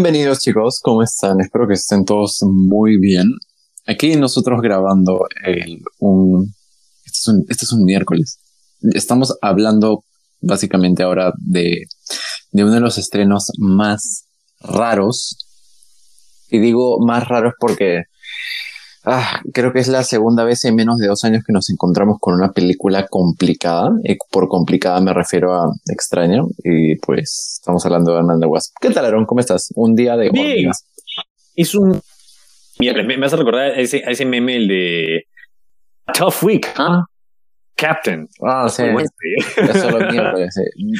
Bienvenidos chicos, ¿cómo están? Espero que estén todos muy bien. Aquí nosotros grabando este es un miércoles. Estamos hablando básicamente ahora de uno de los estrenos más raros. Y digo más raros porque creo que es la segunda vez en menos de 2 años que nos encontramos con una película complicada. Y por complicada me refiero a extraña. Y pues estamos hablando de Ant-Man and the Wasp. ¿Qué tal, Aaron? ¿Cómo estás? Un día de Bien. Es un... Mira, me hace recordar a ese meme, el de Tough Week, ¿huh? Captain. Sí. Eso lo miércoles.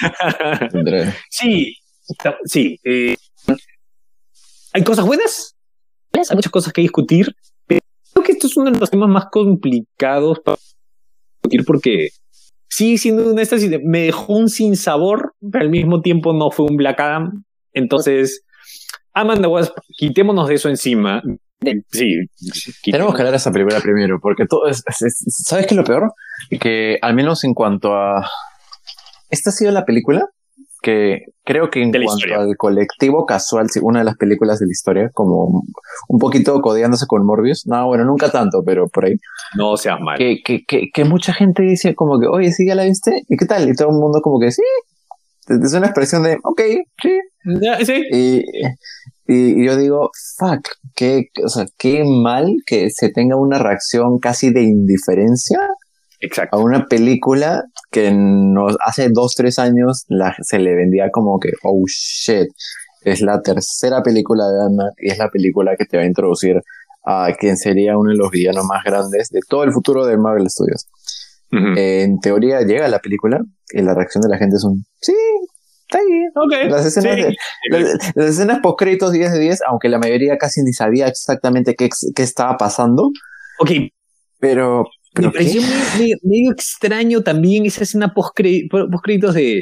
Sí. Hay cosas buenas, hay muchas cosas que discutir, pero creo que esto es uno de los temas más complicados para discutir porque sigue siendo una estasis de me dejó un sinsabor, pero al mismo tiempo no fue un Black Adam. Entonces, Ant-Man and the Wasp, quitémonos de eso encima. Sí, tenemos que hablar de esa película primero, porque todo ¿sabes qué es lo peor? Que al menos en cuanto a... Esta ha sido la película que creo que en cuanto al colectivo casual, una de las películas de la historia, como un poquito codeándose con Morbius. No, bueno, nunca tanto, pero por ahí. No seas mal. Que mucha gente dice como que, oye, ¿sí ya la viste? ¿Y qué tal? Y todo el mundo como que, sí. Es una expresión de, ok, sí. Sí. Y yo digo, fuck, qué mal que se tenga una reacción casi de indiferencia. Exacto. A una película que hace 2-3 años se le vendía como que, oh shit, es la tercera película de Ant-Man y es la película que te va a introducir a quien sería uno de los villanos más grandes de todo el futuro de Marvel Studios. Uh-huh. En teoría llega la película y la reacción de la gente es un, sí, está bien. Okay, las escenas post-créditos 10 de 10, aunque la mayoría casi ni sabía exactamente qué estaba pasando. Ok. Pero me pareció medio extraño también esa escena post-créditos de...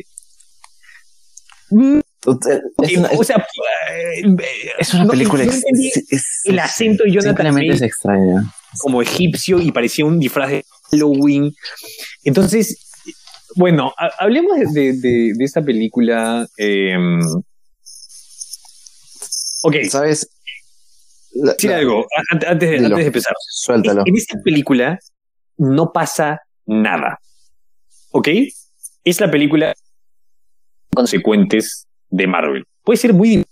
Es una película... el acento de Jonathan Majors es extraña. Como egipcio y parecía un disfraz de Halloween. Entonces, bueno, hablemos de esta película. Ok. ¿Sabes? Algo, antes de empezar. Suéltalo. En esta película no pasa nada. ¿Ok? Es la película consecuentes de Marvel. Puede ser muy...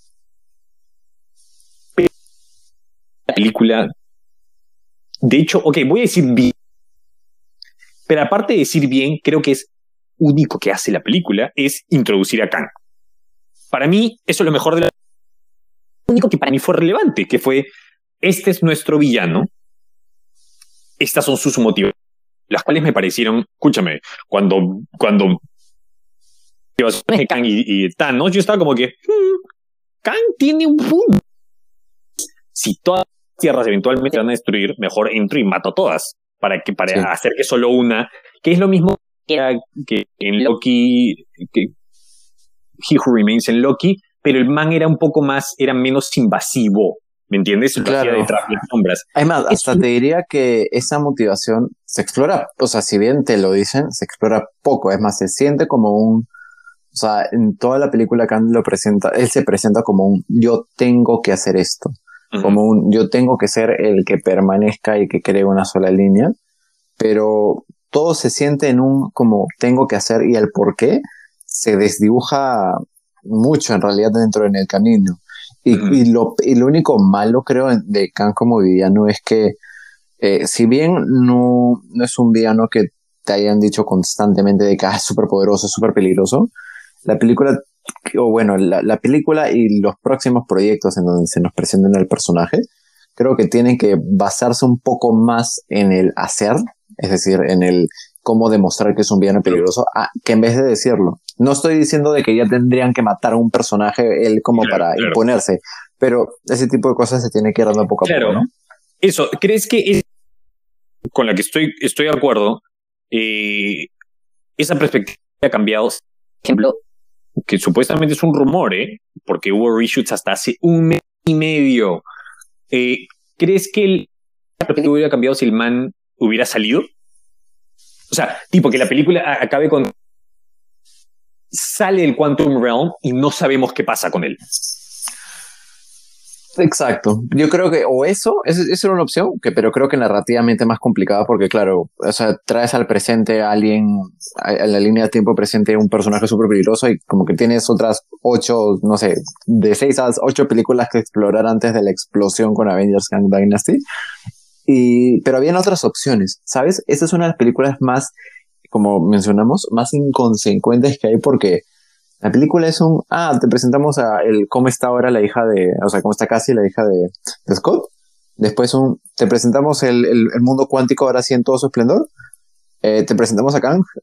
La película... De hecho, ok, voy a decir bien. Pero aparte de decir bien, creo que es único que hace la película es introducir a Kang. Para mí, eso es lo mejor de la... Lo único que para mí fue relevante, que fue, este es nuestro villano. Estas son sus motivaciones, las cuales me parecieron, escúchame, cuando Kang y Thanos, yo estaba como que, Kang tiene un punto. Si todas las tierras eventualmente van a destruir, mejor entro y mato todas, para hacer que solo una, que es lo mismo que en Loki, que He Who Remains en Loki, pero el man era menos invasivo. ¿Me entiendes? Lo hacía detrás de las sombras. Además, hasta te diría que esa motivación se explora, o sea, si bien te lo dicen, se explora poco. Es más, se siente como o sea, en toda la película Kang él se presenta como un yo tengo que hacer esto. Uh-huh. Como un yo tengo que ser el que permanezca y que cree una sola línea. Pero todo se siente en un como tengo que hacer y el por qué se desdibuja mucho en realidad dentro en el camino. Y lo único malo, creo, de Kang como villano es que si bien no es un villano que te hayan dicho constantemente de que es súper poderoso, súper peligroso, la película y los próximos proyectos en donde se nos presenten el personaje, creo que tienen que basarse un poco más en el hacer, es decir, en el cómo demostrar que es un villano peligroso, que en vez de decirlo. No estoy diciendo de que ya tendrían que matar a un personaje él como para imponerse, pero ese tipo de cosas se tiene que ir dando poco a poco, ¿no? Eso, ¿crees que es con la que estoy de acuerdo? Esa perspectiva ha cambiado. Por ejemplo, que supuestamente es un rumor, porque hubo reshoots hasta hace 1 mes y medio. ¿Crees que la perspectiva hubiera cambiado si el man hubiera salido? O sea, tipo que la película acabe con... Sale el Quantum Realm y no sabemos qué pasa con él. Exacto. Yo creo que, o eso era una opción, pero creo que narrativamente más complicada porque, claro, o sea, traes al presente a alguien, a la línea de tiempo presente, un personaje súper peligroso y como que tienes otras 8, no sé, de 6 a 8 películas que explorar antes de la explosión con Avengers Kang Dynasty. Pero habían otras opciones, ¿sabes? Esta es una de las películas más, como mencionamos, más inconsecuentes que hay porque la película es te presentamos cómo está ahora la hija o sea, cómo está Cassie, la hija de Scott. Después te presentamos el mundo cuántico ahora sí en todo su esplendor. Te presentamos a Kang.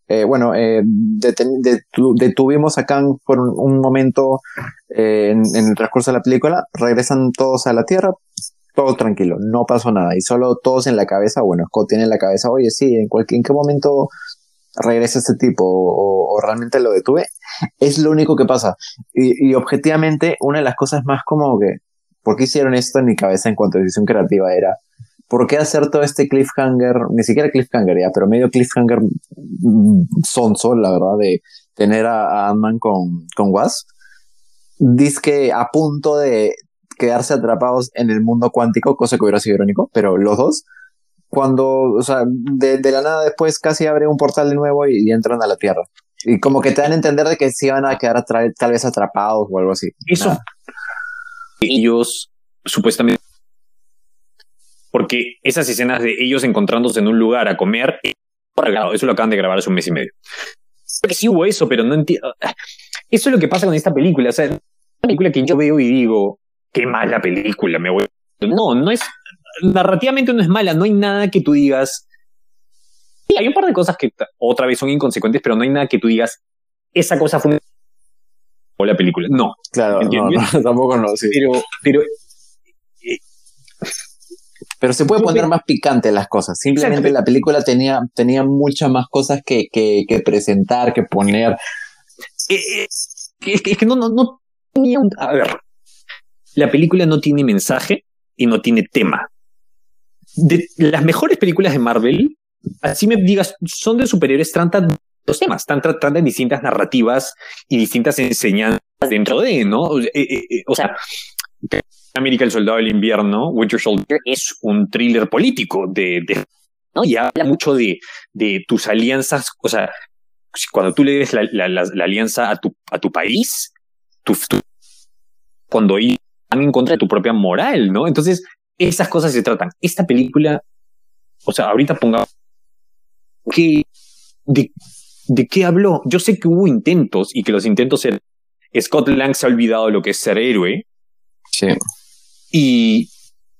Detuvimos a Kang por un momento en el transcurso de la película. Regresan todos a la Tierra. Todo tranquilo, no pasó nada. Y solo todos en la cabeza, bueno, Scott tiene en la cabeza, oye, sí, ¿en qué momento regresa este tipo o realmente lo detuve? Es lo único que pasa. Y objetivamente, una de las cosas más como que, ¿por qué hicieron esto en mi cabeza en cuanto a decisión creativa? Era, ¿por qué hacer todo este cliffhanger? Ni siquiera cliffhanger ya, pero medio cliffhanger sonso, la verdad, de tener a Ant-Man con Wasp. Dizque a punto de quedarse atrapados en el mundo cuántico, cosa que hubiera sido irónico, pero los dos, cuando, o sea, de la nada después casi abre un portal de nuevo y entran a la Tierra. Y como que te dan a entender de que sí van a quedar tal vez atrapados o algo así. Eso, ellos supuestamente, porque esas escenas de ellos encontrándose en un lugar a comer, eso lo acaban de grabar hace un mes y medio. Porque sí hubo eso, pero no entiendo. Eso es lo que pasa con esta película. O sea, una película que yo veo y digo, qué mala película, me voy. No es. Narrativamente no es mala, no hay nada que tú digas. Sí, hay un par de cosas que otra vez son inconsecuentes, pero no hay nada que tú digas, esa cosa fue o la película. No. Claro, ¿entiendes? No, tampoco no, sí. Pero se puede poner más picante las cosas. Simplemente la película tenía muchas más cosas que presentar, que poner. Es que no tenía un. A ver, la película no tiene mensaje y no tiene tema. De las mejores películas de Marvel, así me digas, son de superhéroes, tratan los temas, tratan distintas narrativas y distintas enseñanzas dentro de, ¿no? O sea, América, el Soldado del Invierno, Winter Soldier, es un thriller político ¿no? Y habla mucho de tus alianzas, o sea, cuando tú le des la alianza a tu país, cuando van en contra de tu propia moral, ¿no? Entonces, esas cosas se tratan. Esta película, o sea, ahorita pongamos ¿de qué habló? Yo sé que hubo intentos y que los intentos eran. Scott Lang se ha olvidado lo que es ser héroe. Sí. Y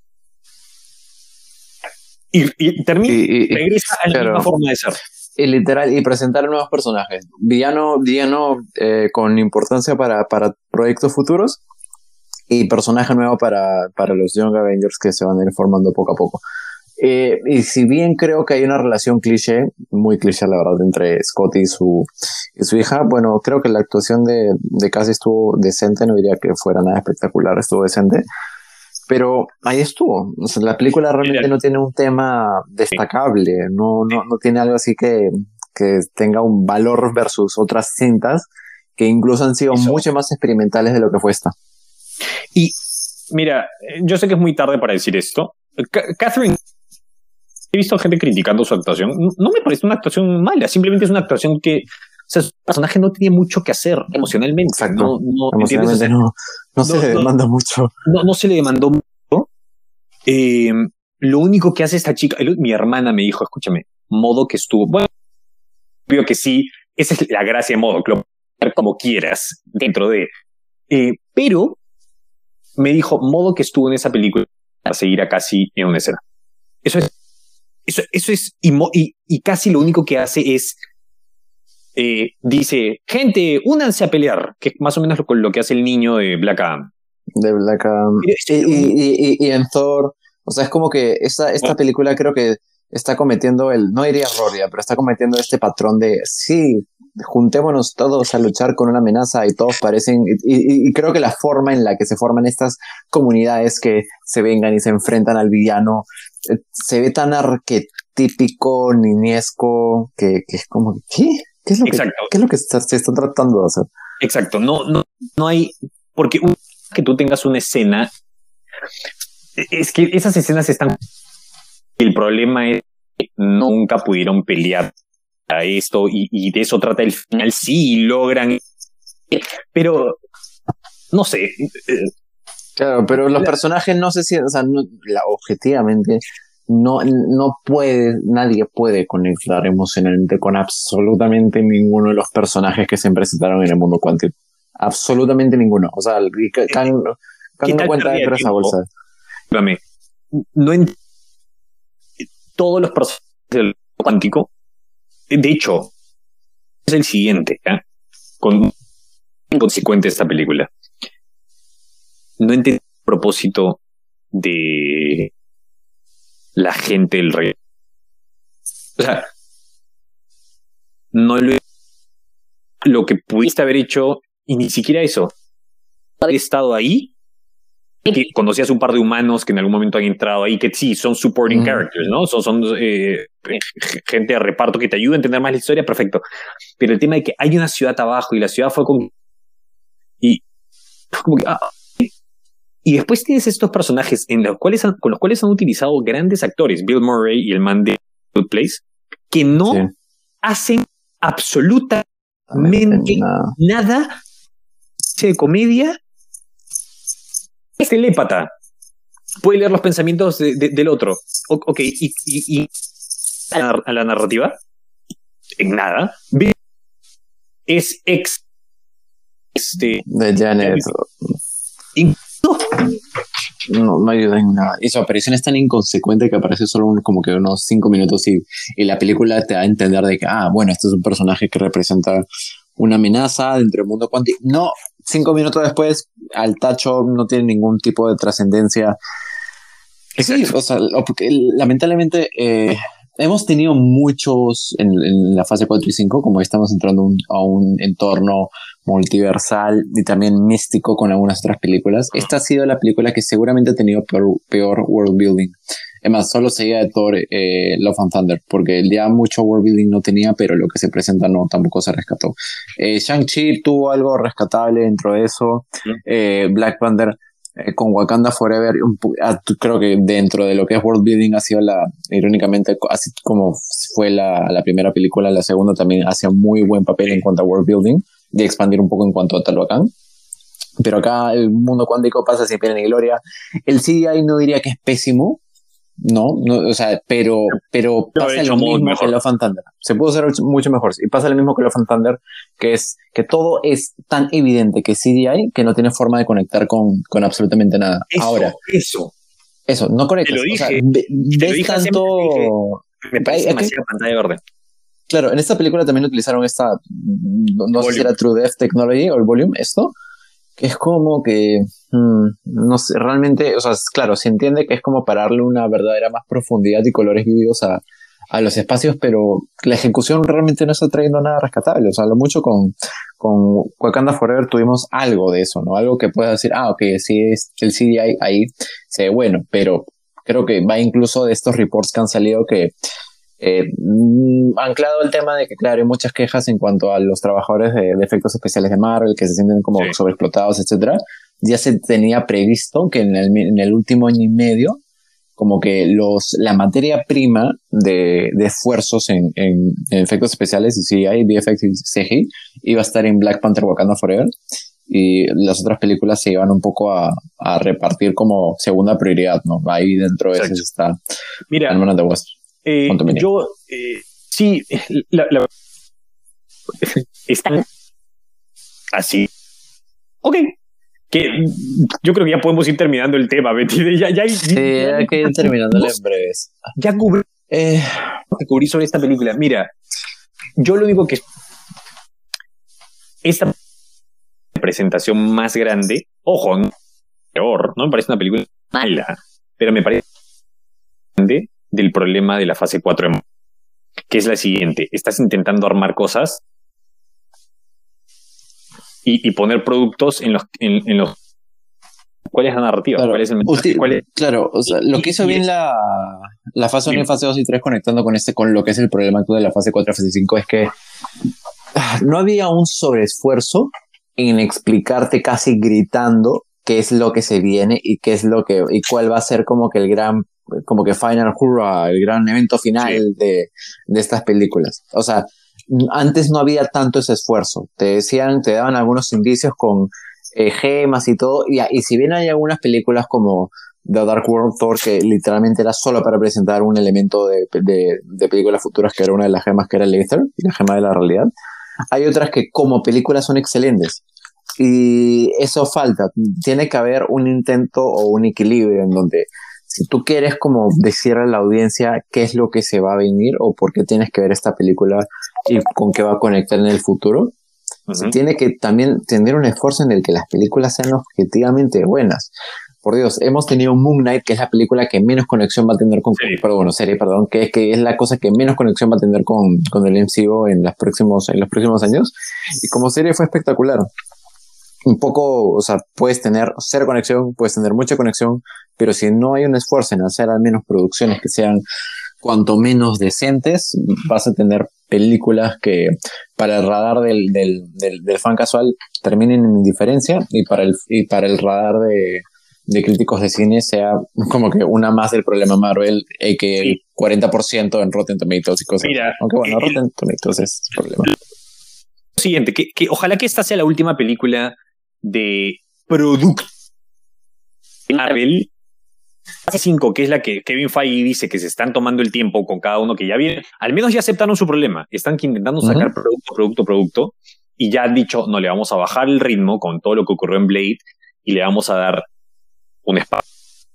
termina y regresa a la misma forma de ser. Y literal, y presentar nuevos personajes. Villano con importancia para proyectos futuros y personaje nuevo para los Young Avengers que se van a ir formando poco a poco. Y si bien creo que hay una relación muy cliché la verdad, entre Scott y su hija, bueno, creo que la actuación de Cassie estuvo decente, no diría que fuera nada espectacular, estuvo decente. Pero ahí estuvo. O sea, la película realmente no tiene un tema destacable, no tiene algo así que tenga un valor versus otras cintas que incluso han sido mucho más experimentales de lo que fue esta. Y mira, yo sé que es muy tarde para decir esto. Catherine, he visto gente criticando su actuación. No me parece una actuación mala, simplemente es una actuación que, o sea, su personaje no tiene mucho que hacer emocionalmente. Exacto. Emocionalmente no se le demanda mucho. No se le demandó mucho. Lo único que hace esta chica, mi hermana me dijo, escúchame, Modoc estuvo, bueno, veo que sí, esa es la gracia de Modoc, lo puedes como quieras dentro de. Pero me dijo, Modoc estuvo en esa película para seguir a Cassie en una escena. Eso es, y Cassie lo único que hace es dice, gente, únanse a pelear, que es más o menos lo que hace el niño de Black Adam. De Black Adam. Y en Thor, o sea, es como que esta película creo que está cometiendo no diría error ya, pero está cometiendo este patrón de, sí, juntémonos todos a luchar con una amenaza y todos parecen, y creo que la forma en la que se forman estas comunidades que se vengan y se enfrentan al villano, se ve tan arquetípico, niñesco, que es como, ¿qué? ¿Qué es lo que se está tratando de hacer? Exacto, no hay, porque que tú tengas una escena, Es que esas escenas están... El problema es que nunca pudieron pelear a esto y de eso trata el final. Sí, logran... Pero, no sé... Claro, pero los personajes no se sienten, o sea, objetivamente no puede, nadie puede conectar emocionalmente con absolutamente ninguno de los personajes que se presentaron en el mundo cuántico. Absolutamente ninguno. O sea, Kang no cuenta dentro de esa bolsa. Espérame, no todos los personajes del mundo cuántico, de hecho, es el siguiente, ¿eh? Inconsecuente esta película. No entiendo el propósito de la gente del rey. O sea, no lo que pudiste haber hecho, y ni siquiera eso. Haber estado ahí, que conocías un par de humanos que en algún momento han entrado ahí, que sí, son supporting characters, ¿no? Son gente de reparto que te ayuda a entender más la historia, perfecto. Pero el tema de que hay una ciudad abajo y la ciudad fue con... Y como que... Y después tienes estos personajes con los cuales han utilizado grandes actores, Bill Murray y el man de Good Place, que no hacen absolutamente nada de comedia. Es telépata. Puede leer los pensamientos del otro. Ok, y a la narrativa, en nada. Bill es de Janet. No ayuda en nada. Y su aparición es tan inconsecuente que aparece solo como que unos 5 minutos y la película te da a entender de que, bueno, este es un personaje que representa una amenaza dentro del mundo cuántico. No, 5 minutos después, al tacho, no tiene ningún tipo de trascendencia. Sí, o sea, porque lamentablemente hemos tenido muchos en la fase 4 y 5, como estamos entrando a un entorno multiversal y también místico con algunas otras películas. Esta ha sido la película que seguramente ha tenido peor world building. Es más, solo seguía de Thor, Love and Thunder, porque el día mucho world building no tenía, pero lo que se presenta tampoco se rescató. Shang-Chi tuvo algo rescatable dentro de eso. Black Panther con Wakanda Forever, creo que dentro de lo que es world building ha sido irónicamente, así como fue la primera película, la segunda también hace muy buen papel en cuanto a world building, de expandir un poco en cuanto a Talocan. Pero acá el mundo cuántico pasa sin pena ni gloria. El CGI no diría que es pésimo, no, o sea, pero pasa lo mismo que Love and Thunder. Se pudo hacer mucho mejor. Y pasa lo mismo que Love and Thunder, que es que todo es tan evidente que CGI que no tiene forma de conectar con absolutamente nada. Eso, no conectas. Te lo dije, o sea, ves tanto... Me parece demasiada pantalla verde. Claro, en esta película también utilizaron no sé si era True Depth Technology o el Volume, esto, que es como que, no sé, realmente, o sea, claro, se entiende que es como para darle una verdadera más profundidad y colores vívidos a los espacios, pero la ejecución realmente no está trayendo nada rescatable. O sea, lo mucho con Wakanda Forever tuvimos algo de eso, ¿no? Algo que puedas decir, ok, sí, el CGI ahí se ve bueno, pero creo que va incluso de estos reports que han salido que anclado el tema de que, claro, hay muchas quejas en cuanto a los trabajadores de efectos especiales de Marvel que se sienten como sobreexplotados, etcétera. Ya se tenía previsto que en el último año y medio, como que la materia prima de esfuerzos en efectos especiales y CGI, VFX y CGI iba a estar en Black Panther Wakanda Forever, y las otras películas se iban un poco a repartir como segunda prioridad, ¿no? Ahí dentro de eso está. Mira, Ant-Man and the Wasp. Sí, están así. Ok. Que yo creo que ya podemos ir terminando el tema, Betty. Ya hay que ir terminándolo en breves. Ya cubrí sobre esta película. Mira, yo lo único que... Esta presentación más grande, ojo, peor, no me parece una película mala, pero me parece grande del problema de la fase 4, que es la siguiente: estás intentando armar cosas y poner productos en los ¿cuál es la narrativa? Claro, ¿Cuál es el mensaje? Claro, o sea, lo que hizo bien la fase 1 y fase 2 y 3 conectando con lo que es el problema actual de la fase 4 y fase 5 es que no había un sobreesfuerzo en explicarte casi gritando qué es lo que se viene y qué es lo que, y cuál va a ser como que el gran, como que final hurrah, el gran evento final de estas películas. O sea, antes no había tanto ese esfuerzo. Te decían, te daban algunos indicios con gemas y todo, y si bien hay algunas películas como The Dark World Thor, que literalmente era solo para presentar un elemento de películas futuras, que era una de las gemas, que era el Aether, la gema de la realidad, hay otras que como películas son excelentes. Y eso falta. Tiene que haber un intento o un equilibrio en donde si tú quieres como decirle a la audiencia qué es lo que se va a venir o por qué tienes que ver esta película y con qué va a conectar en el futuro, se tiene que también tener un esfuerzo en el que las películas sean objetivamente buenas. Por Dios, hemos tenido Moon Knight, que es la película que menos conexión va a tener con... serie, que es la cosa que menos conexión va a tener con el MCU en los próximos años. Y como serie fue espectacular. Un poco, o sea, puedes tener cero conexión, puedes tener mucha conexión, pero si no hay un esfuerzo en hacer al menos producciones que sean cuanto menos decentes, vas a tener películas que para el radar del fan casual terminen en indiferencia y para el radar de críticos de cine sea como que una más del problema Marvel, que el 40% en Rotten Tomatoes y cosas. Mira, aunque bueno, Rotten Tomatoes es el problema. Siguiente, que ojalá que esta sea la última película de producto Marvel. Fase 5, que es la que Kevin Feige dice que se están tomando el tiempo con cada uno que ya viene, al menos ya aceptaron su problema, están intentando sacar producto, y ya han dicho, no, le vamos a bajar el ritmo con todo lo que ocurrió en Blade y le vamos a dar un espacio.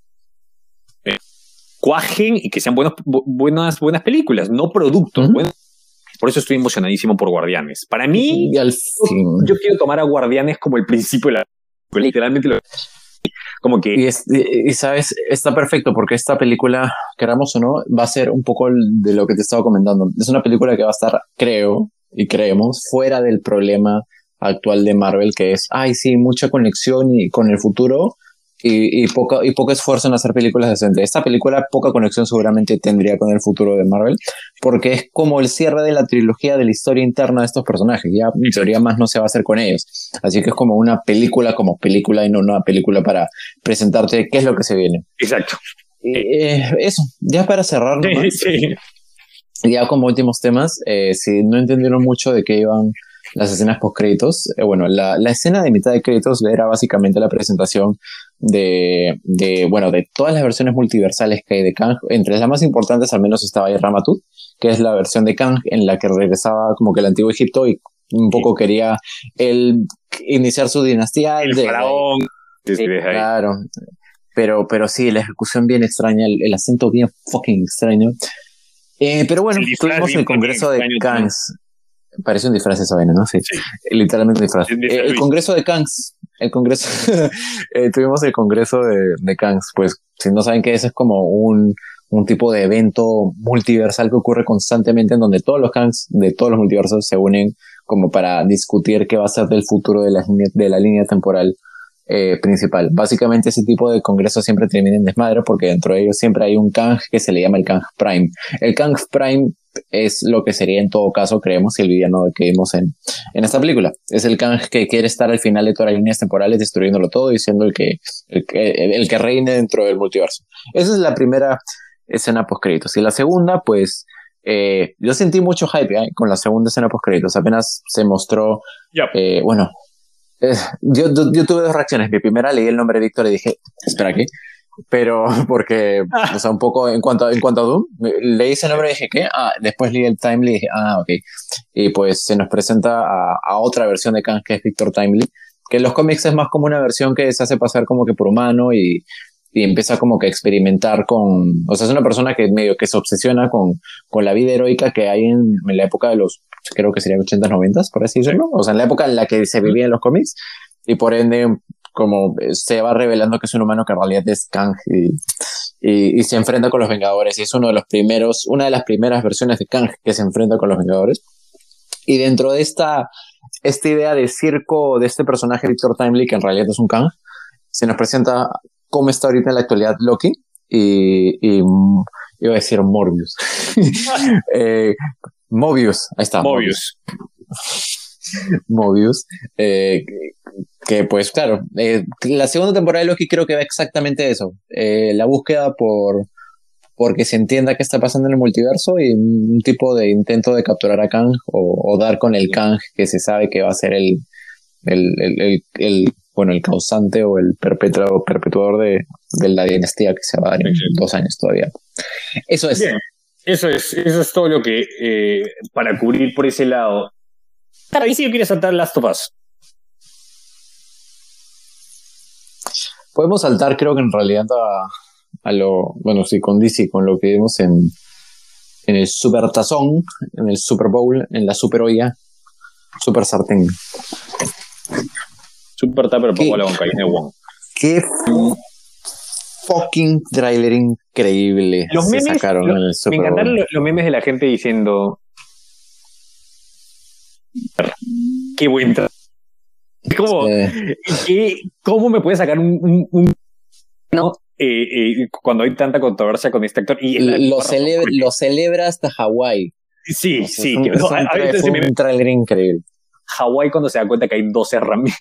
Cuajen y que sean buenas películas, no productos. Por eso estoy emocionadísimo por Guardianes. Para mí, yo quiero tomar a Guardianes como el principio de la película, literalmente como que... Y sabes, está perfecto porque esta película, queramos o no, va a ser un poco de lo que te estaba comentando. Es una película que va a estar, creo, y creemos, fuera del problema actual de Marvel, que es, sí, mucha conexión y con el futuro y poco esfuerzo en hacer películas decentes. Esta película poca conexión seguramente tendría con el futuro de Marvel, porque es como el cierre de la trilogía de la historia interna de estos personajes. Ya en teoría más no se va a hacer con ellos. Así que es como una película como película y no una película para presentarte qué es lo que se viene. Exacto. Eso, ya para cerrar nomás, ya como últimos temas, si no entendieron mucho de qué iban las escenas post-créditos, bueno, la escena de mitad de créditos era básicamente la presentación de todas las versiones multiversales que hay de Kang. Entre las más importantes al menos estaba Ramatut, que es la versión de Kang en la que regresaba como que el antiguo Egipto y un poco quería él iniciar su dinastía. El faraón. Claro, pero sí, la ejecución bien extraña, el acento bien fucking extraño. Pero bueno, tuvimos el congreso de Kangs. Parece un disfraz esa vaina, ¿no? Sí. Literalmente un disfraz. El congreso de Kangs. Tuvimos el congreso de Kangs. Pues, si no saben qué es como un tipo de evento multiversal que ocurre constantemente en donde todos los Kangs de todos los multiversos se unen como para discutir qué va a ser del futuro de la línea temporal principal. Básicamente ese tipo de congresos siempre termina en desmadre porque dentro de ellos siempre hay un Kang que se le llama el Kang Prime. El Kang Prime es lo que sería en todo caso, creemos, el villano que vimos en esta película. Es el Kang que quiere estar al final de todas las líneas temporales destruyéndolo todo y siendo el que reine dentro del multiverso. Esa es la primera escena post créditos. Y la segunda, pues yo sentí mucho hype con la segunda escena post créditos. Apenas se mostró yo tuve dos reacciones. Mi primera, leí el nombre de Víctor y dije, espera, ¿qué? Pero porque, o sea, un poco en cuanto a Doom, leí ese nombre y dije, ¿qué? Después leí el Timely y dije, ok. Y pues se nos presenta a otra versión de Kang, que es Victor Timely, que en los cómics es más como una versión que se hace pasar como que por humano y empieza como que a experimentar o sea, es una persona que medio que se obsesiona con la vida heroica que hay en la época de los, creo que serían 80s, 90s, por así decirlo. O sea, en la época en la que se vivía en los cómics y por ende como se va revelando que es un humano que en realidad es Kang y se enfrenta con los Vengadores y es una de las primeras versiones de Kang que se enfrenta con los Vengadores. Y dentro de esta idea de circo de este personaje Victor Timely, que en realidad es un Kang, se nos presenta cómo está ahorita en la actualidad Loki y iba a decir Morbius. Mobius, ahí está. Mobius. Mobius. Que pues claro, la segunda temporada de Loki creo que va exactamente eso. La búsqueda porque se entienda qué está pasando en el multiverso y un tipo de intento de capturar a Kang o dar con el Kang que se sabe que va a ser el causante o el perpetuador de la dinastía que se va a dar en 2 años todavía. Eso es. Bien, eso es todo lo que para cubrir por ese lado. Ahí sí yo quiero saltar Last of Us. Podemos saltar, creo que en realidad a lo, bueno, sí, con DC, con lo que vimos en el Super Tazón, en el Super Bowl, en la Super Olla, Super Sartén. Super Tupper pongo la banca de Wong. Qué fucking trailer increíble los se memes, sacaron en el Super Bowl. Me encantaron los memes de la gente diciendo qué buen trailer. ¿Cómo me puede sacar un no? Cuando hay tanta controversia con este actor y lo celebra hasta Hawái. Sí, o sea, sí. Es un trailer increíble. Hawái cuando se da cuenta que hay 12 Ramírez.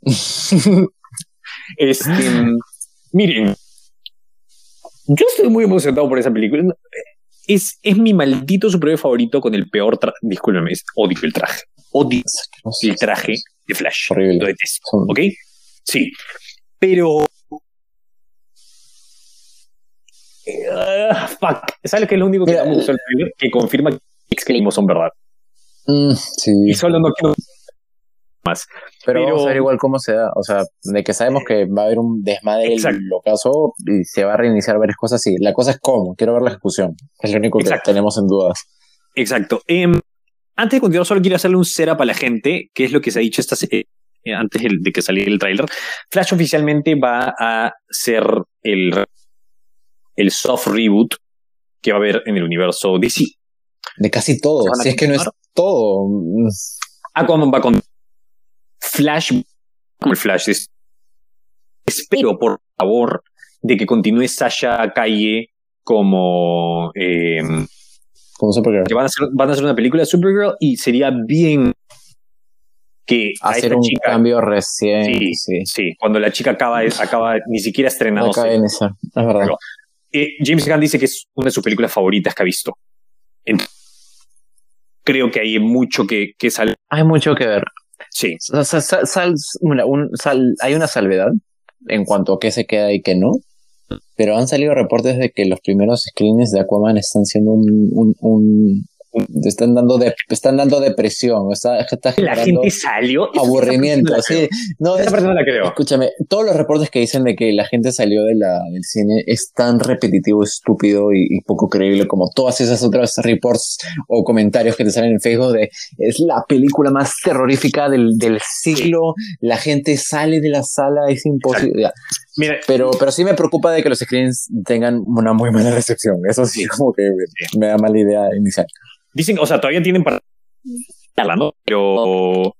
Miren, yo estoy muy emocionado por esa película. Es mi maldito superhéroe favorito con el peor discúlpeme, odio el traje. Odio el traje de Flash. Horrible. Lo detesto, ¿ok? Sí, pero fuck. ¿Sabes qué es lo único que me gustó el trailer? Que confirma que los son verdad. Sí. Y solo no quiero más. Pero vamos a ver igual cómo se da. O sea, de que sabemos que va a haber un desmadre el ocaso y se va a reiniciar varias cosas. Sí, la cosa es cómo. Quiero ver la ejecución. Es lo único que tenemos en dudas. Exacto. Antes de continuar, solo quiero hacerle un setup a la gente, que es lo que se ha dicho antes de que saliera el tráiler. Flash oficialmente va a ser el soft reboot que va a haber en el universo DC. De casi todo. Si es que no es todo. Aquaman va con Flash, como el Flash. Espero, por favor, de que continúe Sasha Calle como Supergirl. Que van a hacer una película de Supergirl y sería bien que hacer un cambio recién. Sí, cuando la chica acaba ni siquiera estrenado. Es verdad. James Gunn dice que es una de sus películas favoritas que ha visto. Entonces, creo que hay mucho que sale. Hay mucho que ver. Sí. Hay una salvedad en cuanto a qué se queda y qué no, pero han salido reportes de que los primeros screenings de Aquaman están siendo están dando depresión, está la gente salió aburrimiento, sí. No, esa persona la creo. Escúchame, todos los reportes que dicen de que la gente salió del cine es tan repetitivo, estúpido y poco creíble como todas esas otras reports o comentarios que te salen en Facebook de es la película más terrorífica del siglo, la gente sale de la sala, es imposible. Mira, pero sí me preocupa de que los screens tengan una muy mala recepción, eso sí, como que me da mala idea inicial. Dicen, o sea, todavía tienen para ¿no? Pero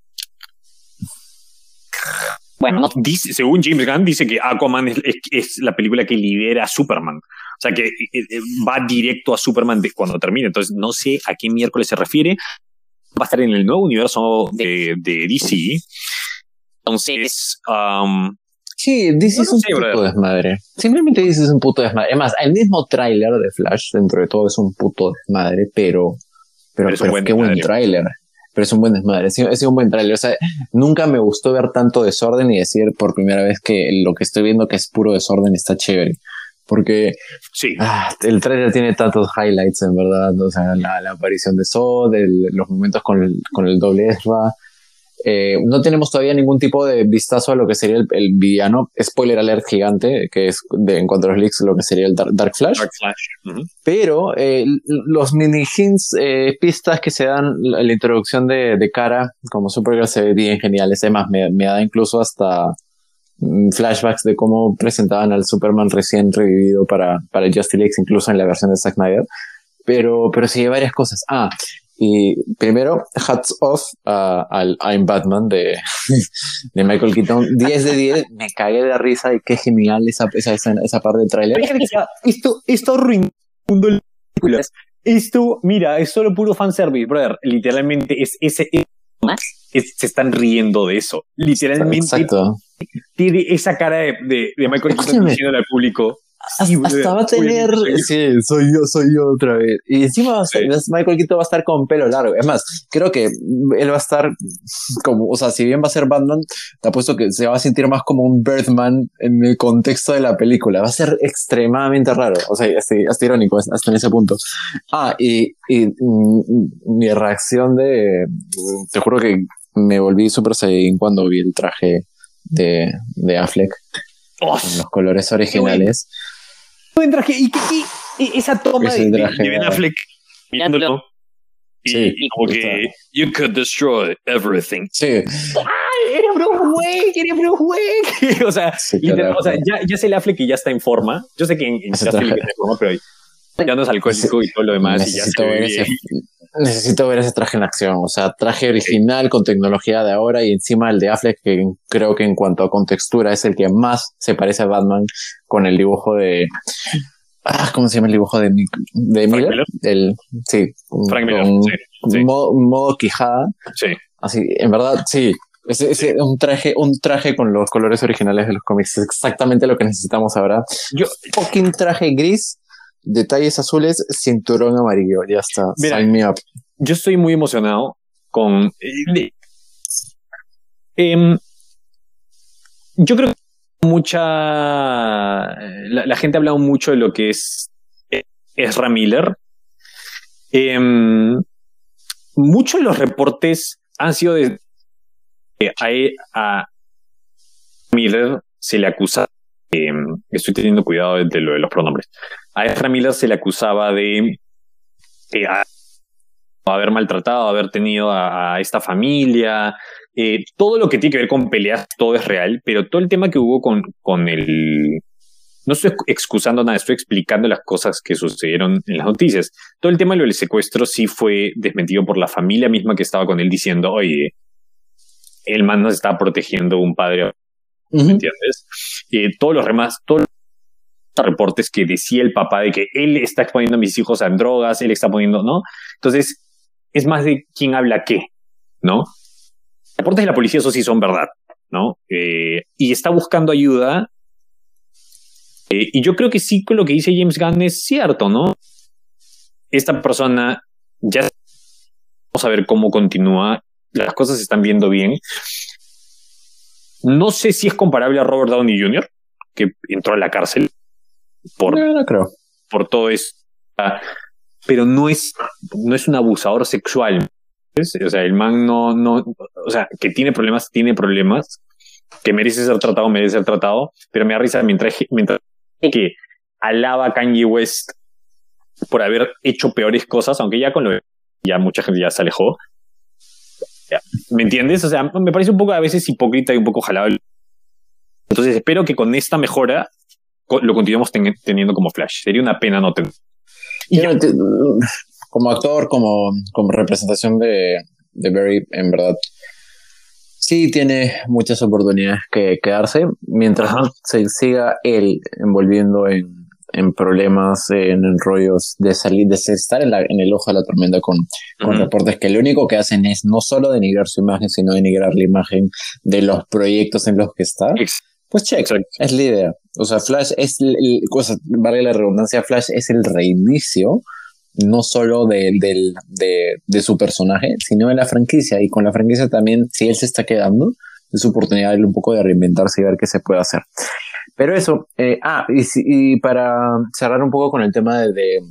bueno, según James Gunn dice que Aquaman es la película que libera a Superman, o sea que va directo a Superman cuando termine. Entonces no sé a qué miércoles se refiere. Va a estar en el nuevo universo de DC. Entonces sí, DC es un puto desmadre. Simplemente DC es un puto desmadre. Además, el mismo tráiler de Flash dentro de todo es un puto desmadre, pero qué buen tráiler. Pero es un buen desmadre, es un buen tráiler. O sea, nunca me gustó ver tanto desorden y decir por primera vez que lo que estoy viendo que es puro desorden está chévere. Porque sí. El tráiler tiene tantos highlights, en verdad. O sea, la aparición de Zod, los momentos con el doble Ezra. No tenemos todavía ningún tipo de vistazo a lo que sería el villano. Spoiler alert gigante, que es en cuanto a los leaks, lo que sería el Dark Flash. Uh-huh. Pero los mini hints, pistas que se dan, la introducción de Kara como Supergirl se ve bien genial. Además, me da incluso hasta flashbacks de cómo presentaban al Superman recién revivido para el Justice League, incluso en la versión de Zack Snyder. Pero sí hay varias cosas. Y primero, hats off al I'm Batman de Michael Keaton. 10 de 10, me cagué de risa y qué genial esa parte del tráiler. Esto arruinó el mundo. Esto, mira, es solo puro fanservice, brother. Literalmente es ese se están riendo de eso. Literalmente. Exacto. Tiene esa cara de Michael Keaton diciendo al público. Sí, hasta va a tener. Sí, soy yo otra vez. Y encima Michael Keaton va a estar con pelo largo. Es más, creo que él va a estar como, o sea, si bien va a ser Batman, te apuesto que se va a sentir más como un Birdman en el contexto de la película. Va a ser extremadamente raro. O sea, hasta irónico, hasta en ese punto. Y mi reacción te juro que me volví súper saiyajin cuando vi el traje de Affleck. Con los colores originales. Buen traje. Y esa toma de Ben Affleck mirándolo. Y como que you could destroy everything. Sí. ¡Ay, eres Bruce Wayne! O sea, sí, ya es el Affleck que ya está en forma. Yo sé que en Justice League está en forma, pero ya no es alcohólico y todo lo demás. Necesito ver ese traje en acción. O sea, traje original con tecnología de ahora y encima el de Affleck, que creo que en cuanto a contextura es el que más se parece a Batman con el dibujo de... ¿cómo se llama el dibujo de Miller? Frank Miller, sí. Modo quijada. Sí. Así, en verdad, sí. Un traje con los colores originales de los cómics es exactamente lo que necesitamos ahora. Fucking traje gris, detalles azules, cinturón amarillo, ya está. Mira, sign me up. Yo estoy muy emocionado con... yo creo que la gente ha hablado mucho de lo que es Ezra Miller. Muchos de los reportes han sido de a Miller se le acusa, estoy teniendo cuidado de lo de los pronombres, a Ezra Miller se le acusaba de haber maltratado, haber tenido a esta familia, todo lo que tiene que ver con peleas, todo es real, pero todo el tema que hubo con el... No estoy excusando nada, estoy explicando las cosas que sucedieron en las noticias. Todo el tema de lo del secuestro sí fue desmentido por la familia misma que estaba con él diciendo, oye, el man nos está protegiendo un padre, ¿me entiendes? Todos los reportes que decía el papá de que él está exponiendo a mis hijos a drogas, él está poniendo, ¿no? Entonces, es más de quién habla qué, ¿no? Los reportes de la policía, eso sí son verdad, ¿no? Y está buscando ayuda. Y yo creo que sí, con lo que dice James Gunn es cierto, ¿no? Esta persona, ya vamos a ver cómo continúa, las cosas se están viendo bien. No sé si es comparable a Robert Downey Jr., que entró a la cárcel no creo. Por todo esto, pero no es un abusador sexual. ¿Ves? O sea, el man no, o sea, que tiene problemas, que merece ser tratado, pero me da risa mientras que alaba a Kanye West por haber hecho peores cosas, aunque ya mucha gente ya se alejó. ¿Me entiendes? O sea, me parece un poco a veces hipócrita y un poco jalado. Entonces espero que con esta mejora lo continuemos teniendo como Flash. Sería una pena no tener. Como actor, como representación de Barry, en verdad, sí tiene muchas oportunidades que quedarse mientras se siga él envolviendo en problemas, en rollos de salir, de estar en el ojo de la tormenta con reportes que lo único que hacen es no solo denigrar su imagen, sino denigrar la imagen de los proyectos en los que está. Pues check, es la idea. O sea, Flash es vale la redundancia, Flash es el reinicio no solo de su personaje, sino de la franquicia. Y con la franquicia también, si él se está quedando, es su oportunidad de un poco de reinventarse y ver qué se puede hacer. Pero eso, y para cerrar un poco con el tema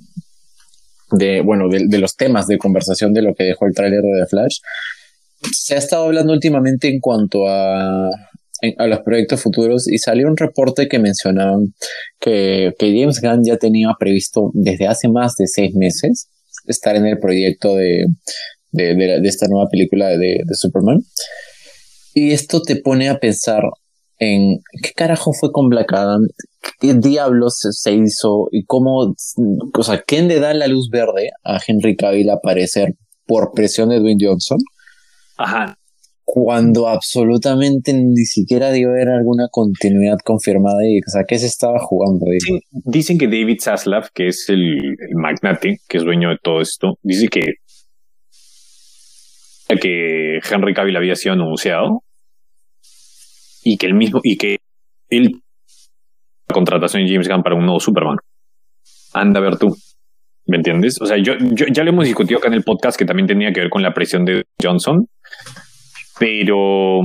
de los temas de conversación de lo que dejó el tráiler de The Flash, se ha estado hablando últimamente en cuanto a los proyectos futuros y salió un reporte que mencionaban que James Gunn ya tenía previsto desde hace más de 6 meses estar en el proyecto de esta nueva película de Superman. Y esto te pone a pensar en qué carajo fue con Black Adam, qué diablos se hizo y cómo, o sea, ¿quién le da la luz verde a Henry Cavill a aparecer por presión de Dwayne Johnson? Ajá. Cuando absolutamente ni siquiera dio haber alguna continuidad confirmada y, o sea, ¿qué se estaba jugando ahí? Dicen que David Zaslav, que es el magnate, que es dueño de todo esto, dice que que Henry Cavill había sido anunciado y que él la contratación de James Gunn para un nuevo Superman. Anda a ver tú, ¿me entiendes? O sea, yo ya lo hemos discutido acá en el podcast, que también tenía que ver con la presión de Johnson, pero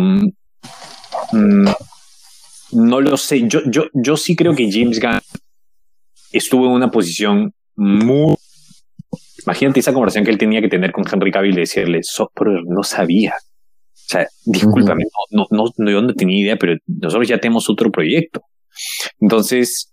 no lo sé. Yo sí creo que James Gunn estuvo en una posición muy... Imagínate esa conversación que él tenía que tener con Henry Cavill y decirle, pero no sabía. O sea, discúlpame, yo no tenía idea, pero nosotros ya tenemos otro proyecto. Entonces,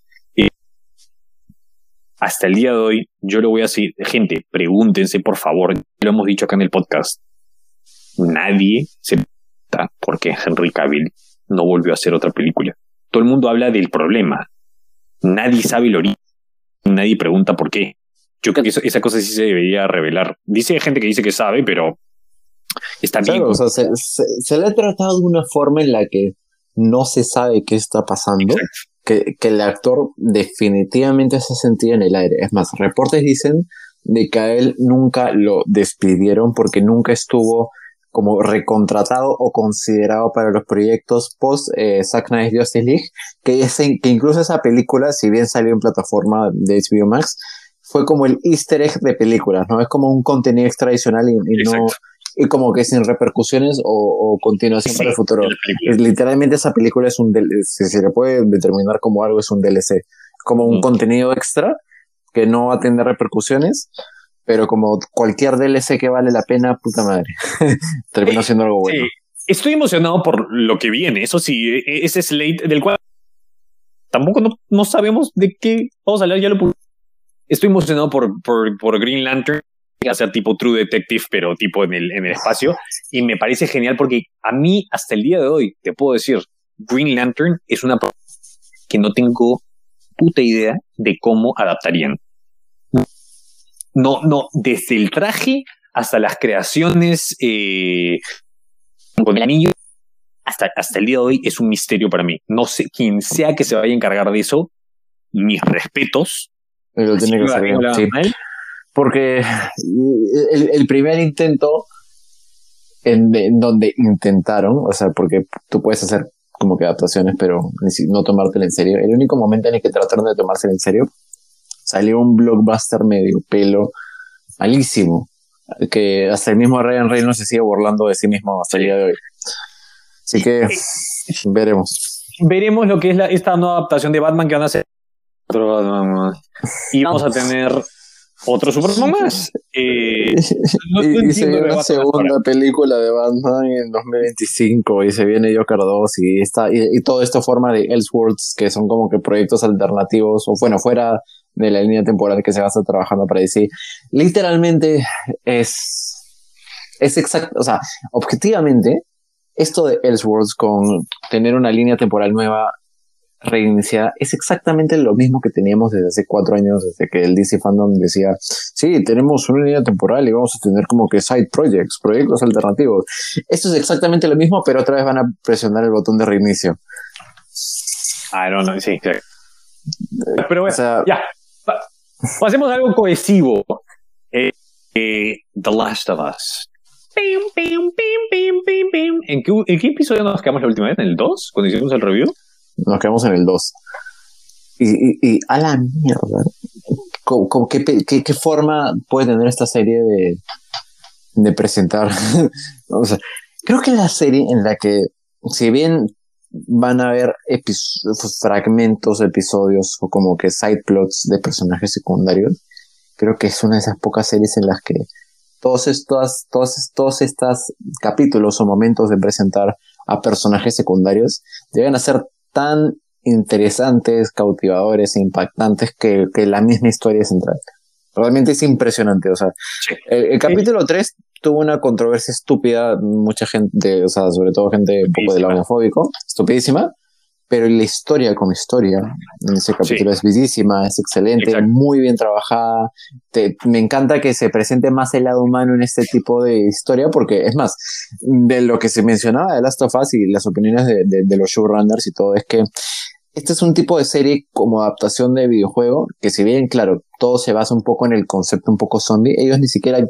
hasta el día de hoy, yo lo voy a decir, gente, pregúntense, por favor, lo hemos dicho acá en el podcast, nadie se pregunta por qué Henry Cavill no volvió a hacer otra película. Todo el mundo habla del problema. Nadie sabe el origen. Nadie pregunta por qué. Yo creo que esa cosa sí se debería revelar. Dice gente que dice que sabe, pero está bien. Claro, o sea, se le ha tratado de una forma en la que no se sabe qué está pasando, que el actor definitivamente se sentía en el aire. Es más, reportes dicen de que a él nunca lo despidieron porque nunca estuvo como recontratado o considerado para los proyectos post Zack Snyder's Justice League, que incluso esa película, si bien salió en plataforma de HBO Max, fue como el easter egg de películas, ¿no? Es como un contenido extra adicional y no, y como que sin repercusiones o continuación para el futuro. Literalmente esa película es un si se le puede determinar como algo, es un DLC, como un contenido extra que no va a tener repercusiones, pero como cualquier DLC que vale la pena, puta madre, termina siendo algo bueno. Sí. Estoy emocionado por lo que viene, eso sí, ese slate del cual tampoco no sabemos de qué vamos a hablar, ya lo publicamos. Estoy emocionado por Green Lantern, hacer tipo True Detective, pero tipo en el espacio, y me parece genial porque a mí, hasta el día de hoy, te puedo decir, Green Lantern es una que no tengo puta idea de cómo adaptarían. No, desde el traje hasta las creaciones con el anillo, hasta el día de hoy es un misterio para mí. No sé, quien sea que se vaya a encargar de eso, mis respetos. Pero tiene que ser bien, sí. Porque el primer intento en donde intentaron, o sea, porque tú puedes hacer como que adaptaciones, pero no tomártelo en serio. El único momento en el que trataron de tomárselo en serio, salió un blockbuster medio pelo, malísimo, que hasta el mismo Ryan Reynolds se sigue burlando de sí mismo hasta el día de hoy. Así que veremos. Veremos lo que es esta nueva adaptación de Batman que van a hacer. Y vamos a tener otro Superman más. Y se viene una segunda película de Batman en 2025 y se viene Joker 2 y todo esto forma de Elseworlds, que son como que proyectos alternativos o bueno, fuera de la línea temporal que se va a estar trabajando para DC. Literalmente es exacto, o sea, objetivamente esto de Elseworlds con tener una línea temporal nueva reiniciada es exactamente lo mismo que teníamos desde hace 4 años, desde que el DC Fandom decía, sí, tenemos una línea temporal y vamos a tener como que side projects, proyectos alternativos. Esto es exactamente lo mismo, pero otra vez van a presionar el botón de reinicio. I don't know, sí. Pero bueno, o sea, ya. Hacemos algo cohesivo. The Last of Us. ¿En qué episodio nos quedamos la última vez? ¿En el 2? Cuando hicimos el review. Nos quedamos en el 2. Y a la mierda. ¿Qué forma puede tener esta serie de presentar? O sea, creo que la serie en la que, si bien van a haber fragmentos, episodios o como que side plots de personajes secundarios, creo que es una de esas pocas series en las que todos estos capítulos o momentos de presentar a personajes secundarios deben ser tan interesantes, cautivadores e impactantes que la misma historia central. Realmente es impresionante, o sea, el capítulo 3 tuvo una controversia estúpida, mucha gente, o sea, sobre todo gente un poco de lado homofóbico, estupidísima, pero la historia como historia en ese capítulo es bellísima, es excelente, muy bien trabajada. Me encanta que se presente más el lado humano en este tipo de historia, porque es más, de lo que se mencionaba de Last of Us y las opiniones de los showrunners y todo, es que este es un tipo de serie como adaptación de videojuego, que si bien, claro, todo se basa un poco en el concepto un poco zombie, ellos ni siquiera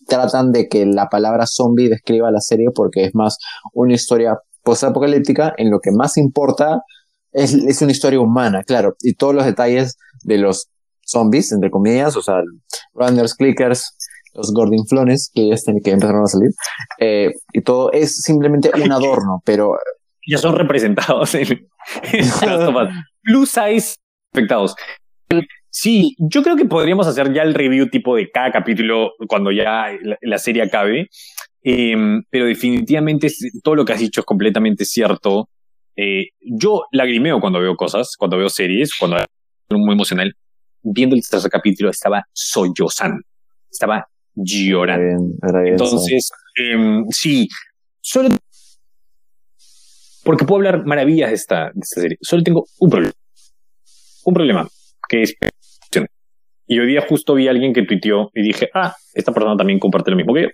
tratan de que la palabra zombie describa la serie porque es más una historia post-apocalíptica en lo que más importa es una historia humana, claro, y todos los detalles de los zombies, entre comillas, o sea, runners, clickers, los gordinflones que que empezaron a salir, y todo es simplemente un adorno, pero... Ya son representados en plus size afectados. Sí, yo creo que podríamos hacer ya el review tipo de cada capítulo cuando ya la serie acabe, pero definitivamente todo lo que has dicho es completamente cierto. Yo lagrimeo cuando veo cosas, cuando veo series, cuando soy muy emocional. Viendo el tercer capítulo estaba sollozando, estaba llorando. Entonces, sí, solo porque puedo hablar maravillas de esta serie. Solo tengo un problema, que es... Y hoy día justo vi a alguien que tuiteó y dije, esta persona también comparte lo mismo que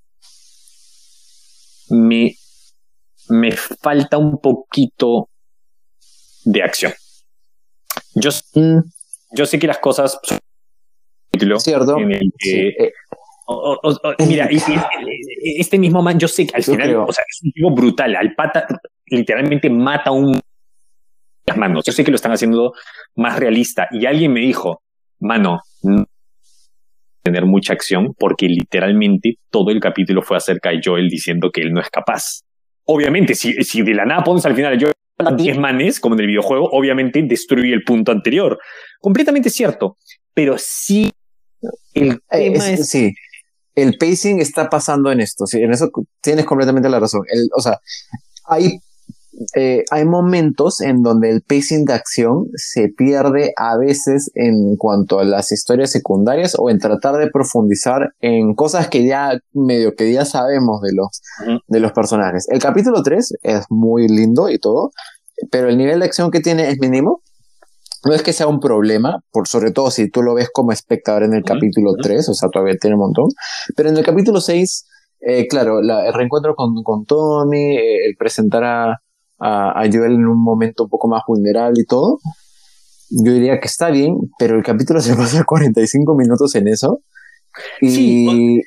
yo. Me falta un poquito de acción. Yo sé que las cosas son cierto en el que mira, este mismo man, yo sé que al final, o sea, es un tipo brutal. Al pata literalmente mata las manos. Yo sé que lo están haciendo más realista. Y alguien me dijo, mano, no tener mucha acción porque literalmente todo el capítulo fue acerca de Joel diciendo que él no es capaz. Obviamente, si de la nada pones al final a Joel a 10 manes, como en el videojuego, obviamente destruye el punto anterior. Completamente cierto. Pero sí, el tema es... Sí, el pacing está pasando en esto. Sí, en eso tienes completamente la razón. O sea, hay momentos en donde el pacing de acción se pierde a veces en cuanto a las historias secundarias o en tratar de profundizar en cosas que ya medio que ya sabemos de los personajes. El capítulo 3 es muy lindo y todo, pero el nivel de acción que tiene es mínimo. No es que sea un problema, sobre todo si tú lo ves como espectador en el capítulo 3, o sea, todavía tiene un montón, pero en el capítulo 6, claro, el reencuentro con Tommy, el presentar a Joel en un momento un poco más vulnerable y todo, yo diría que está bien, pero el capítulo se pasa 45 minutos en eso. Y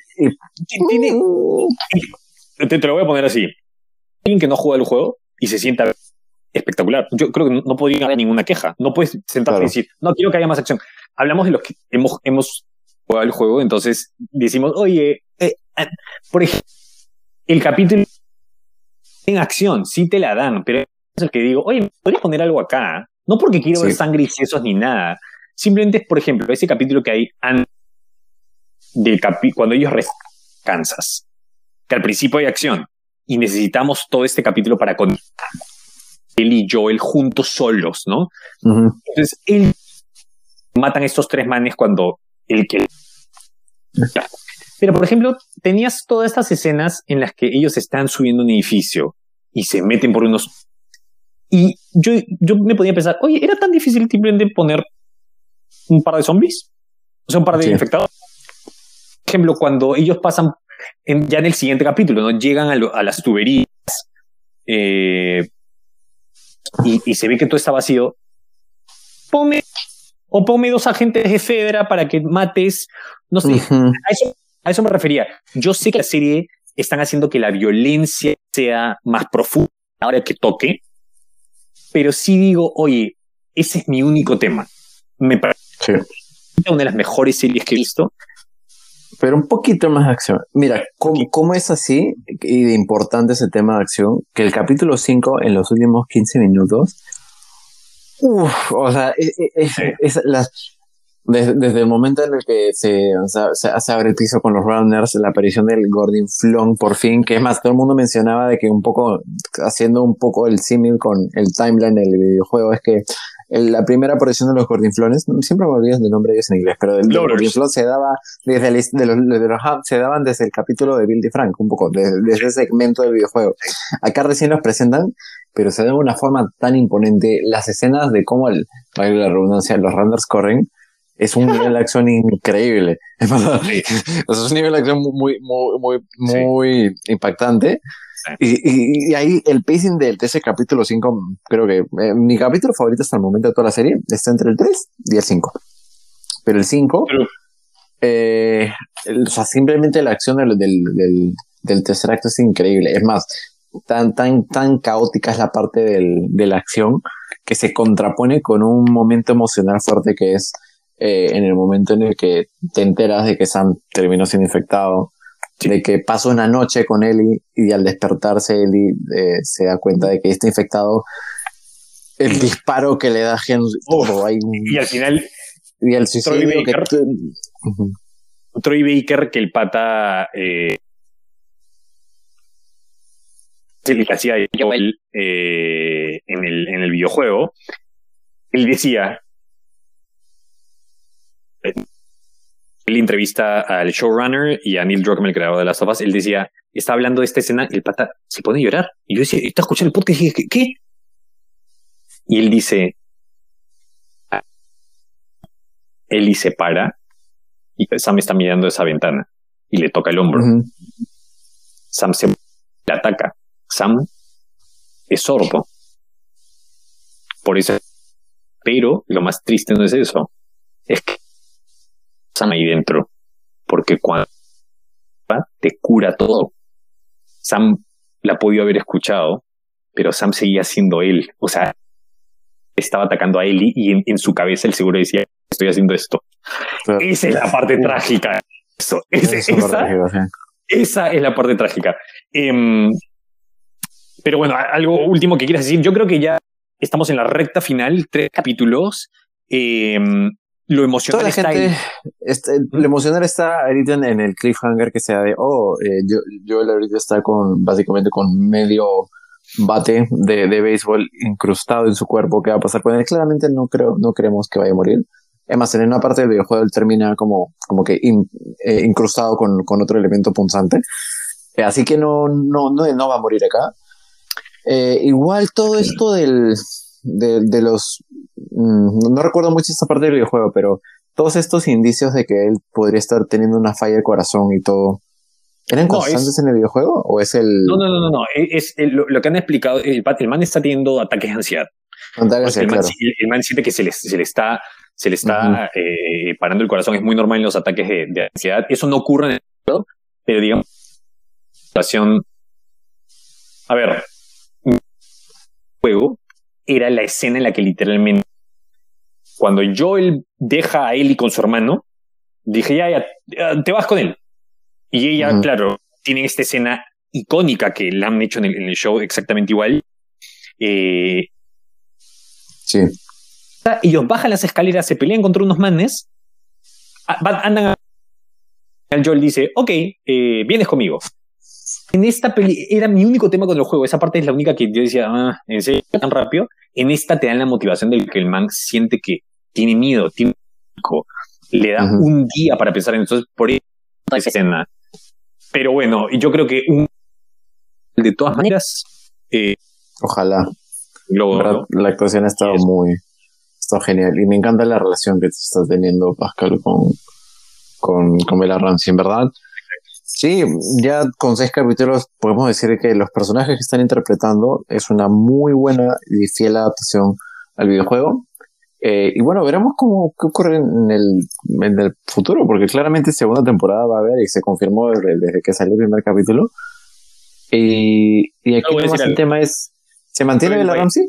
te lo voy a poner así. Alguien que no juega el juego y se sienta espectacular. Yo creo que no podría haber ninguna queja. No puedes sentarte y decir, no quiero que haya más acción. Hablamos de los que hemos jugado el juego, entonces decimos, oye, por ejemplo, el capítulo en acción, sí te la dan, pero es el que digo, oye, ¿me podrías poner algo acá? No porque quiero ver sangre y sesos ni nada. Simplemente es, por ejemplo, ese capítulo que hay antes del cuando ellos Kansas, que al principio hay acción y necesitamos todo este capítulo para con él y Joel juntos solos, ¿no? Entonces, él matan a estos 3 manes cuando el que... Pero, por ejemplo, tenías todas estas escenas en las que ellos están subiendo un edificio y se meten por unos... Y yo me podía pensar, oye, ¿era tan difícil simplemente poner un par de zombies? O sea, un par de infectados. Por ejemplo, cuando ellos pasan ya en el siguiente capítulo, ¿no? Llegan a las tuberías y se ve que todo está vacío. Ponme 2 agentes de Fedra para que mates, no sé, a eso me refería. Yo sé que la serie están haciendo que la violencia sea más profunda ahora que toque, pero sí digo, oye, ese es mi único tema. Me parece una de las mejores series que he visto. Pero un poquito más de acción. Mira, ¿cómo es así y de importante ese tema de acción? Que el capítulo 5, en los últimos 15 minutos, o sea, desde el momento en el que se abre el piso con los runners, la aparición del Gordinflón por fin, que es más, todo el mundo mencionaba de que un poco, haciendo un poco el símil con el timeline del videojuego, es que la primera aparición de los Gordinflones, siempre me olvido del nombre de ellos en inglés, pero del Gordinflón se daba se daban desde el capítulo de Bill DeFranco, un poco, desde ese segmento del videojuego. Acá recién los presentan, pero se da de una forma tan imponente. Las escenas de cómo, valga la redundancia, los runners corren, es un nivel de acción increíble. Es un nivel de acción muy impactante. Y ahí el pacing de ese capítulo 5, creo que mi capítulo favorito hasta el momento de toda la serie está entre el 3 y el 5. Pero el 5 o sea, simplemente la acción del tercer acto es increíble. Es más, tan caótica es la parte de la acción que se contrapone con un momento emocional fuerte que es en el momento en el que te enteras de que Sam terminó siendo infectado, de que pasa una noche con Ellie y al despertarse Ellie se da cuenta de que está infectado. El disparo que le da Henry, todo hay y al final y el suicidio que Troy Baker, que el pata se le hacía Joel en el videojuego, él decía, él entrevista al showrunner y a Neil Druckmann, el creador de Last of Us, él decía, está hablando de esta escena y el pata se pone a llorar. Y yo decía, ¿está escuchando el podcast? Y dije, ¿qué? Y él dice, Ellie se para y Sam está mirando esa ventana y le toca el hombro. Sam se le ataca. Sam es sordo. Por eso. Pero lo más triste no es eso. Es que Sam ahí dentro. Porque cuando te cura todo. Sam la ha podido haber escuchado, pero Sam seguía siendo él. O sea, estaba atacando a Ellie y en su cabeza él seguro decía, estoy haciendo esto. Claro. Esa es la parte trágica. Esa es la parte trágica. Pero bueno, algo último que quieras decir. Yo creo que ya estamos en la recta final, 3 capítulos. Lo emocional está ahí. Lo emocional está ahorita en el cliffhanger que sea de, yo ahorita está básicamente con medio bate de béisbol incrustado en su cuerpo. ¿Qué va a pasar con él? Claramente no creemos que vaya a morir. Además, en una parte del videojuego él termina como que incrustado con otro elemento punzante. Así que no va a morir acá. Igual todo esto de los... no recuerdo mucho esta parte del videojuego, pero todos estos indicios de que él podría estar teniendo una falla de corazón y todo, ¿eran constantes en el videojuego? ¿O es el...? No. Es lo que han explicado. El man está teniendo ataques de ansiedad. El man siente que se le está parando el corazón. Es muy normal en los ataques de ansiedad. Eso no ocurre en el juego, pero digamos, situación... A ver, el juego era la escena en la que literalmente cuando Joel deja a Ellie con su hermano, dije, ya, te vas con él. Y ella, claro, tiene esta escena icónica que la han hecho en el show exactamente igual. Sí. Ellos bajan las escaleras, se pelean contra unos manes, andan a... Joel dice, ok, vienes conmigo. En esta peli era mi único tema con el juego. Esa parte es la única que yo decía, ¿en serio tan rápido? En esta te dan la motivación de que el man siente que tiene miedo, le da un día para pensar en eso. Entonces, por esa escena. Pero bueno, yo creo que de todas maneras... ojalá. La actuación ha estado genial. Y me encanta la relación que estás teniendo, Pascal, con Bella Ramsey, en verdad. Sí, ya con 6 capítulos podemos decir que los personajes que están interpretando es una muy buena y fiel adaptación al videojuego. Y bueno, veremos qué ocurre en el futuro, porque claramente segunda temporada va a haber y se confirmó desde que salió el primer capítulo. Y aquí nomás el tema es, ¿se mantiene Bella Ramsey?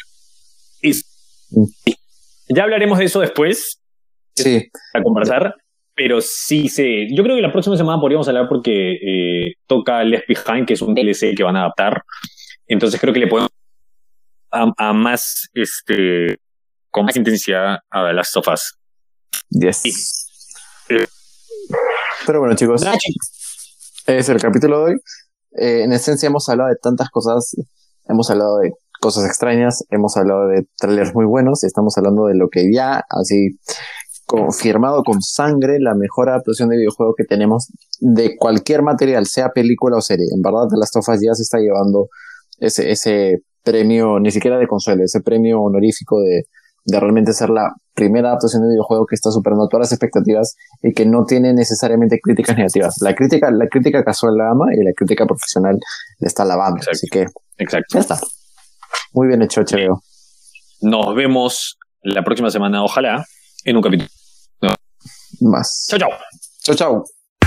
Ya hablaremos de eso después. Sí. A conversar. Pero sí yo creo que la próxima semana podríamos hablar porque toca Left Behind, que es un DLC que van a adaptar. Entonces creo que le podemos a más con más intensidad a The Last of Us. Yes. Sí. Pero bueno, chicos, es el capítulo de hoy. En esencia hemos hablado de tantas cosas. Hemos hablado de cosas extrañas, hemos hablado de trailers muy buenos, estamos hablando de lo que ya así confirmado con sangre, la mejor adaptación de videojuego que tenemos de cualquier material, sea película o serie. En verdad, The Last of Us ya se está llevando ese premio, ni siquiera de consuelo, ese premio honorífico de realmente ser la primera adaptación de videojuego que está superando todas las expectativas y que no tiene necesariamente críticas negativas. La crítica casual la ama y la crítica profesional le está alabando. Exacto. Así que ya está. Muy bien hecho, HBO. Nos vemos la próxima semana, ojalá, en un capítulo más. Chao, chao. Chao, chao.